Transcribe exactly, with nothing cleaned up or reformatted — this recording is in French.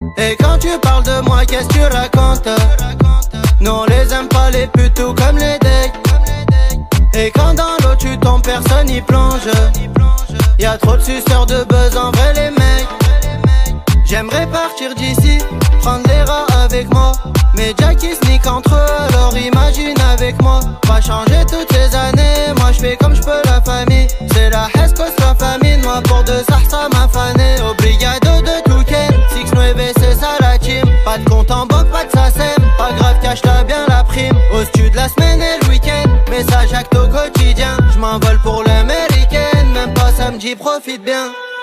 Et quand tu parles de moi, qu'est-ce que tu racontes? Nous on les aime pas les putes tout comme les dates. Et quand dans l'eau tu tombes, personne y plonge. Y'a trop de suceurs de buzz en vrai les mecs. J'aimerais partir d'ici, prendre les rats avec moi. Mais Jack ils sneak entre eux, alors imagine avec moi. Pas changer toutes ces années, moi je fais comme je peux la famille. C'est la Hescos, la famine, moi pour deux ça ça m'a fané. Obrigado de tout ken, six neuf c'est ça la team. Pas de compte en banque, pas de sasem, pas grave cache-toi bien la prime. Au stud la semaine et le week-end, message acte au quotidien. Je m'envole pour l'américaine, même pas samedi, profite bien.